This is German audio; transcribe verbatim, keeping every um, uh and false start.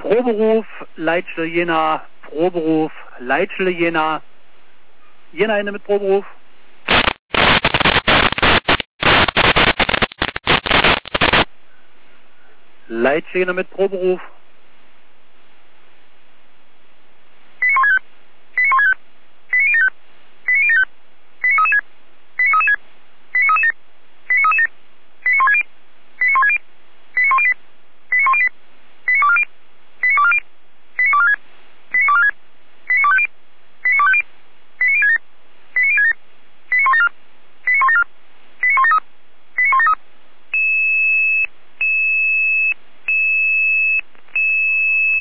Proberuf, Leitstelle Jena, Proberuf, Leitstelle Jena. Jena Ende mit Proberuf. Leitstelle Jena mit Proberuf.